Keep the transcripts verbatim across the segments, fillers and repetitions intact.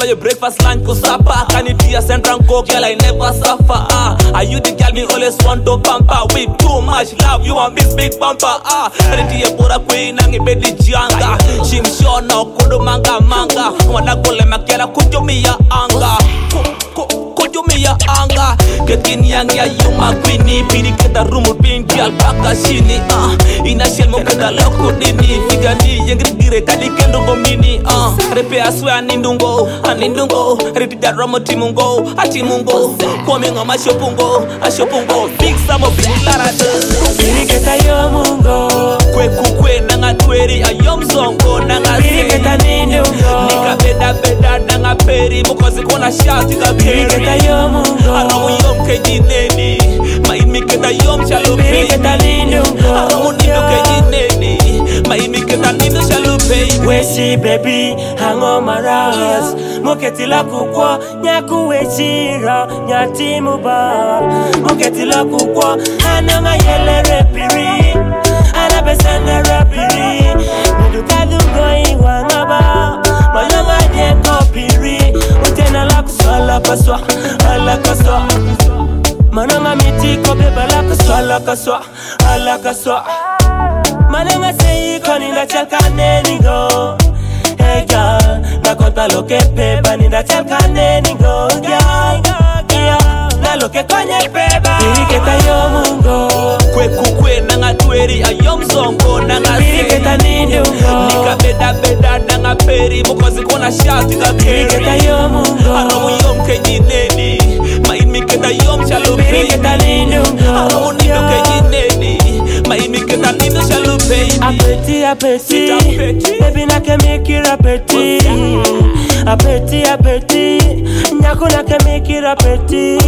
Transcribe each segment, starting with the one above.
your breakfast, lunch, go supper. Can you do your central go, girl? I never suffer. Ah, are you the girl me always want to pamper? With too much love, you want this big bumper. Ah, ready to put a queen and a bedi janga. Shim sure now, kudo manga manga. Wanna go le makera kujo mi ya anga. Kujo mi ya anga. Ketin yang ya you ma queenie. Pidi keta rumu pin girl baka shini. Ah, ina shell mo keta loko dini. Figa ni yang gire kadi kendo bomini. Ah, repe aswe anindungo, anindungo. Ready that ramo timungo, atimungo. Coming on my shopungo, a shopungo. Big some of big larada. Pidi keta yo mungo. Kwe kukwe nanga tweri a yom zongo nanga Pidi keta nindungo. Nika beda beda nanga peri. Mukozi kona shati ka peri. Pidi keta yo mungo. Aramu yom kejineni. Maimi keta yom shalo peri. Pidi keta nindungo. Aramu nindo kejineni. Maimi keta nindo shalo peri. Weshi baby, hang on my rose. Moketi la kukwa, nyaku wechira, nyati muba. Moketi la kukwa, ananga yele repiri. Ana besende repiri. Muduka dungo iwa ngaba. Malanga je kopiri. Utena la kuswala kaswa, ala kaswa. Mananga miti kobe bala kaswa, ala kaswa, ala kaswa. Mananga sei koni na chalka nenigo. Hey girl, na konta loke peba ni na chalka nenigo. Girl, girl, na loke konye peba. Pidi keta yo mungo. Kwe kukwe nanga tweri a yom zongo nanga Pidi keta nindungo. Nika beda beda nanga peri. Mukozi kona shati ka Pidi peri. keta yo mungo. Aramu yom kejineni. Maimi keta yom shalo Pidi peri. keta nindungo. Aramu nindo kejineni. Maimi keta nindo shalo peri. Apeti, apeti, Apeti. baby na ke make it apeti. Apeti, apeti, nyako na ke make it apeti.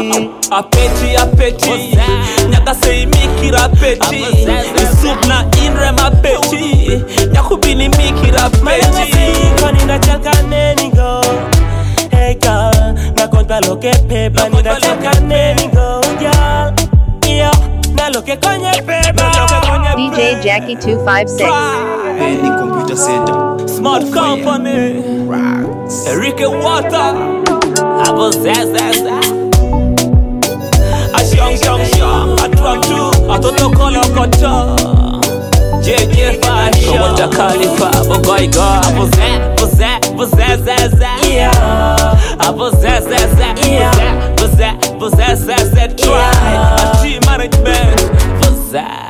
Apeti, apeti. Nyaka say mikira peti. Soup na inre ma peti. Nyaku bini mikira Mananga peti. si koni na chalka nenigo. Hey girl, na konta loke pepa ni na chalka nenigo. Girl, yeah, na loke konye pepa. D J Jackie two five six. Any computer center. Smart company. Rocks. Enrique Water. Abo zazaza. Ashong shong shong. Atwam tu. Atoto kolo koto. J J Fashion. Kawata Khalifa. Bogoy go. Abo za. Abo za. Abo zazaza. Yeah, Abo zazaza. Yeah. Abo za. Abo zazaza. Try. A team management. Abo za.